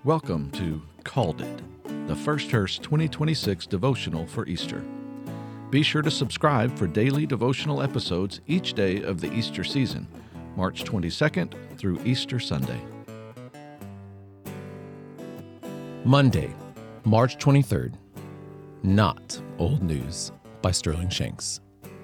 Welcome to Called It, the First Hearst 2026 devotional for Easter. Be sure to subscribe for daily devotional episodes each day of the Easter season, March 22nd through Easter Sunday. Monday, March 23rd. Not Old News by Sterling Shanks.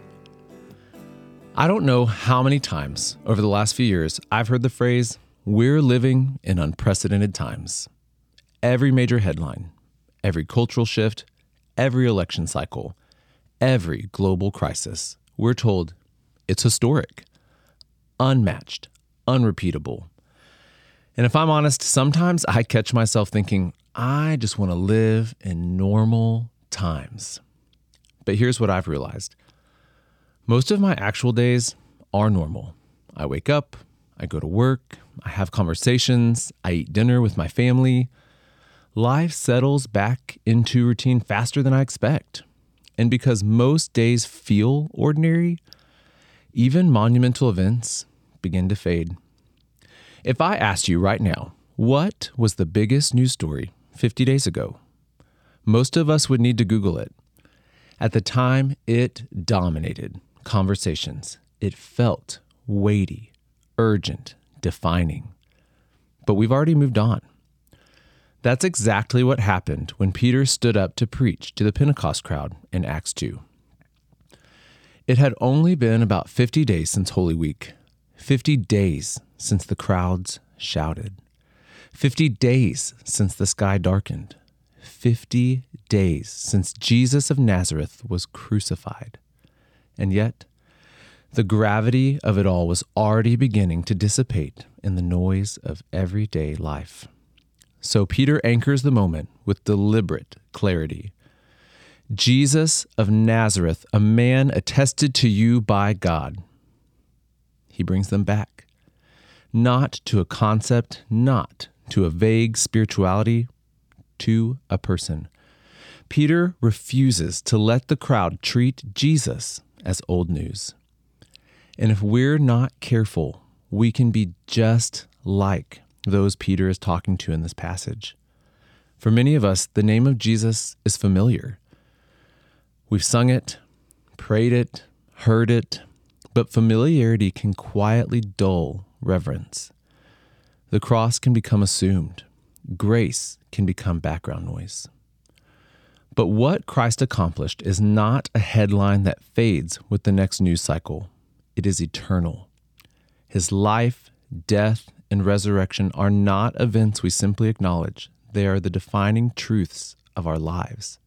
I don't know how many times over the last few years I've heard the phrase, "We're living in unprecedented times." Every major headline, every cultural shift, every election cycle, every global crisis, we're told it's historic, unmatched, unrepeatable. And if I'm honest, sometimes I catch myself thinking, I just want to live in normal times. But here's what I've realized. Most of my actual days are normal. I wake up, I go to work, I have conversations, I eat dinner with my family. Life settles back into routine faster than I expect. And because most days feel ordinary, even monumental events begin to fade. If I asked you right now, what was the biggest news story 50 days ago? Most of us would need to Google it. At the time, it dominated conversations. It felt weighty, urgent, defining. But we've already moved on. That's exactly what happened when Peter stood up to preach to the Pentecost crowd in Acts 2. It had only been about 50 days since Holy Week, 50 days since the crowds shouted, 50 days since the sky darkened, 50 days since Jesus of Nazareth was crucified. And yet, the gravity of it all was already beginning to dissipate in the noise of everyday life. So Peter anchors the moment with deliberate clarity. Jesus of Nazareth, a man attested to you by God. He brings them back, not to a concept, not to a vague spirituality, to a person. Peter refuses to let the crowd treat Jesus as old news. And if we're not careful, we can be just like those Peter is talking to in this passage. For many of us, the name of Jesus is familiar. We've sung it, prayed it, heard it, but familiarity can quietly dull reverence. The cross can become assumed. Grace can become background noise. But what Christ accomplished is not a headline that fades with the next news cycle. It is eternal. His life, death, and resurrection are not events we simply acknowledge. They are the defining truths of our lives.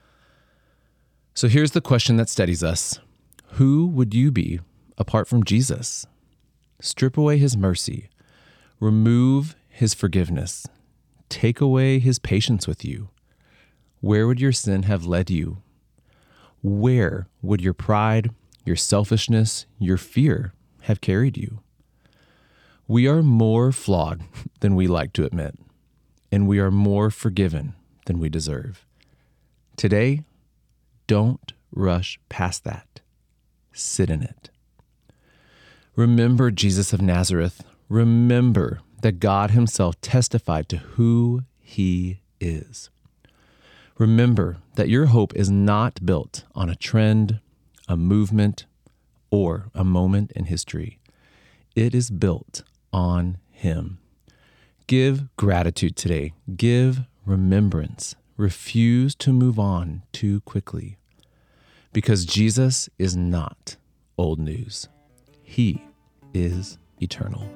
So here's the question that steadies us. Who would you be apart from Jesus? Strip away his mercy. Remove his forgiveness. Take away his patience with you. Where would your sin have led you? Where would your pride, your selfishness, your fear have carried you? We are more flawed than we like to admit, and we are more forgiven than we deserve. Today, don't rush past that. Sit in it. Remember Jesus of Nazareth. Remember that God himself testified to who he is. Remember that your hope is not built on a trend, a movement, or a moment in history. It is built on him. Give gratitude today. Give remembrance. Refuse to move on too quickly. Because Jesus is not old news. He is eternal.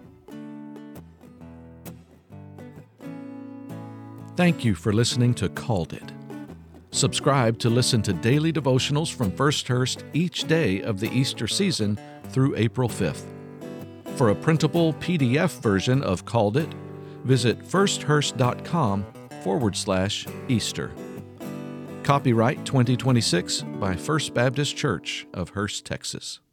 Thank you for listening to Called It. Subscribe to listen to daily devotionals from First Hearst each day of the Easter season through April 5th. For a printable PDF version of Called It, visit firsthearst.com/Easter. Copyright 2026 by First Baptist Church of Hearst, Texas.